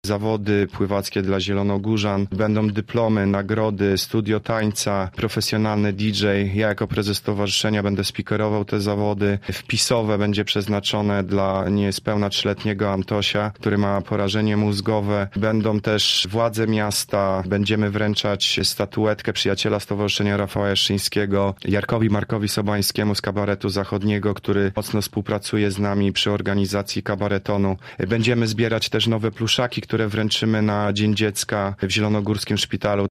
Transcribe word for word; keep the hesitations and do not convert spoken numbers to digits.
zawody pływackie dla zielonogórzan, będą dyplomy, nagrody, studio tańca, profesjonalny D J. Ja jako prezes stowarzyszenia będę speakerował te zawody. Wpisowe będzie przeznaczone dla niespełna trzyletniego Antosia, który ma porażenie mózgowe. Będą też władze miasta, będziemy wręczać statuetkę przyjaciela Stowarzyszenia Rafała Jaszyńskiego Jarkowi Markowi Sobańskiemu z Kabaretu Zachodniego, który mocno współpracuje z nami przy organizacji kabaretonu. Będziemy zbierać też nowe pluszaki, które wręczymy na Dzień Dziecka w Zielonogórskim Szpitalu.